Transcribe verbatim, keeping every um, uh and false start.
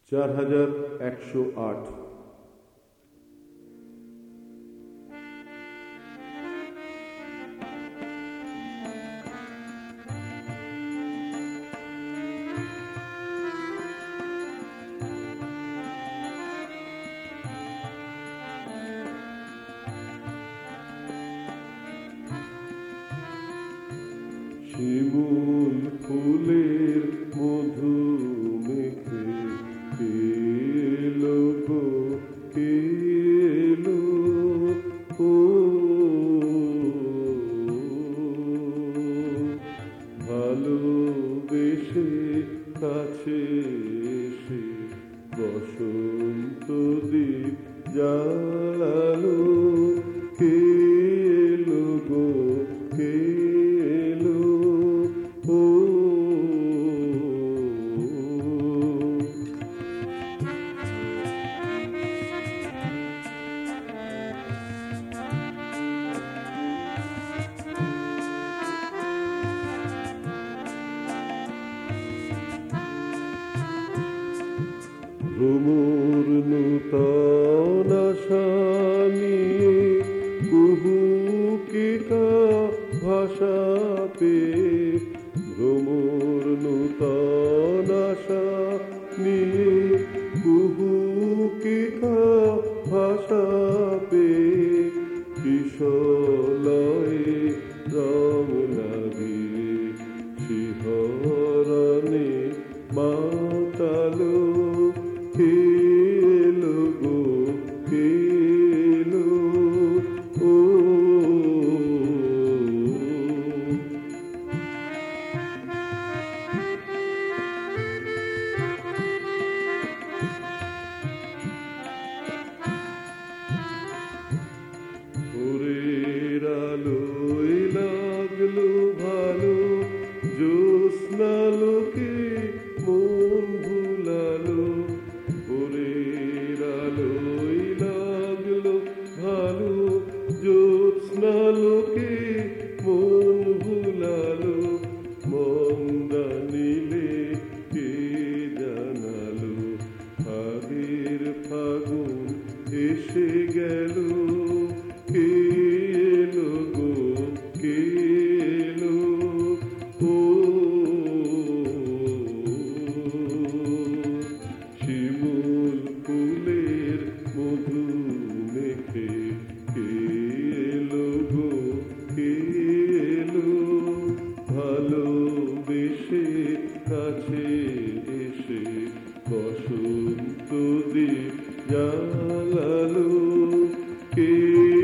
চার হাজার একশো আট। শিমুল ফুলের মধু মেখে এলো গো এলো, ও ভালোবেসে কাছে এসে বসন্ত দ্বীপ জ্বালালো, এলো গো এলো, ও ভ্রমর নূতন আশা নিয়ে কুহুকিকা ভাষা পেয়ে, ভ্রমর নূতন আশা নিয়ে কুহুকিকা ভাষা পেয়ে, কিশলয়ে রং লাগিয়ে শিহরণে মাতালো, এলো গো এলো, ও ভোরের আলোয় লাগলো ভালো, জ্যোৎস্নালোকে মন ভুলালো, ভোরের আলোয় লাগলো ভালো, জ্যোৎস্নালোকে মন ভুলালো, মন্দা নীলে কে জানালো আগের ফাগুন এসে গেল, এলো গো এলো, ও শিমুল ফুলের মধু মেখে এলো গো এলো, ভালোবেসে কাছে এসে বসন্ত দ্বীপ জ্বালালো, কে